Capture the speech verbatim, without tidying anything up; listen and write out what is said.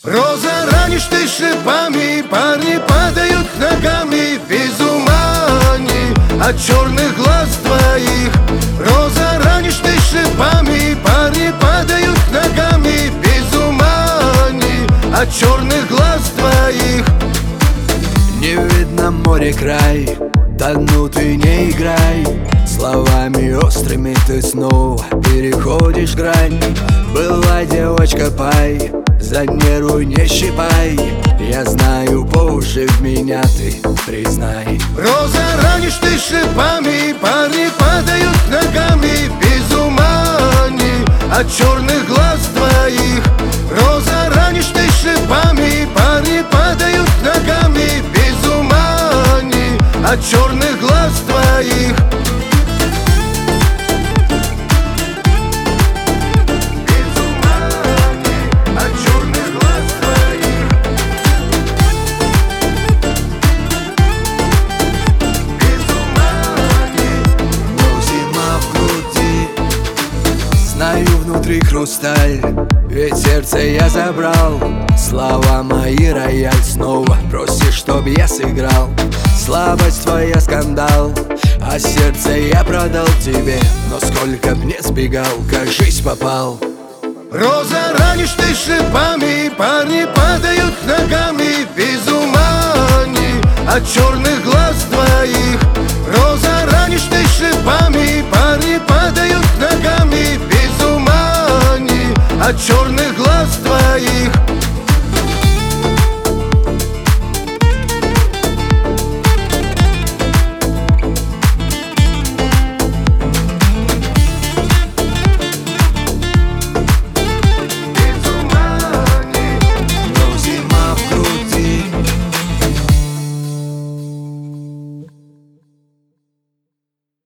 Роза, ранишь ты шипами, парни падают ногами без ума они от черных глаз твоих. Роза, ранишь ты шипами, парни падают ногами без ума они от черных глаз твоих. Не видно море край, да ну ты не играй. Словами острыми ты снова переходишь грань. Была девочка пай, за нервы не щипай. Я знаю, по уши в меня ты признай. Роза, ранишь ты шипами, парни падают ногами без ума они от черных глаз твоих. Роза, ранишь ты шипами, парни падают ногами без ума они от черных глаз твоих. Знаю, внутри хрусталь, ведь сердце я забрал. Слова мои рояль снова просишь, чтоб я сыграл. Слабость твоя скандал, а сердце я продал тебе. Но сколько б не сбегал, кажись попал. Роза, ранишь ты шипами, парни падают ногами без ума они от черных